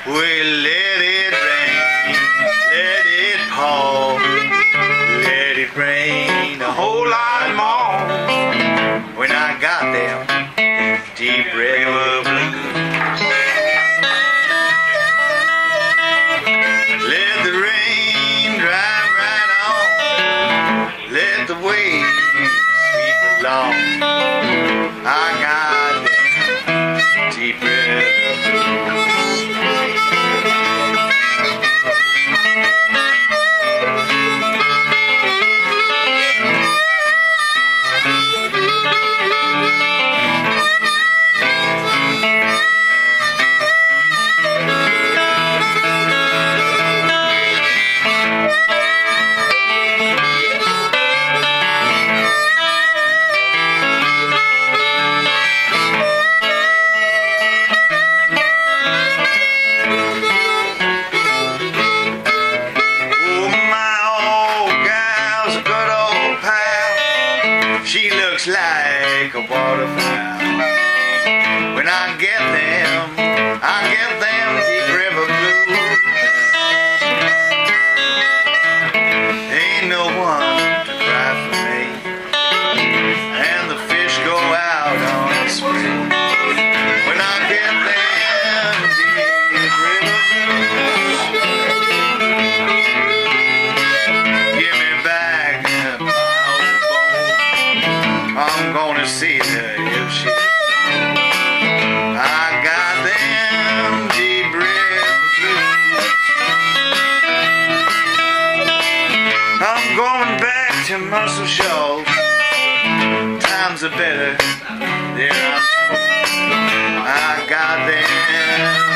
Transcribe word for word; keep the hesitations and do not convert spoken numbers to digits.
Well, let it rain, let it pour, let it rain a whole lot more. When I got them deep river blues, let the rain drive right on, let the waves sweep along. I got them deep river blues. She looks like a waterfowl. When I get them, I get them deep river blues. Ain't no one to cry for me, and the fish go out on the spring. When I get them deep river blues, give me back my old boat. I'm gonna see her if she. I got them deep river blues. I'm going back to Muscle Shoals. Times are better there, I'm told. I got them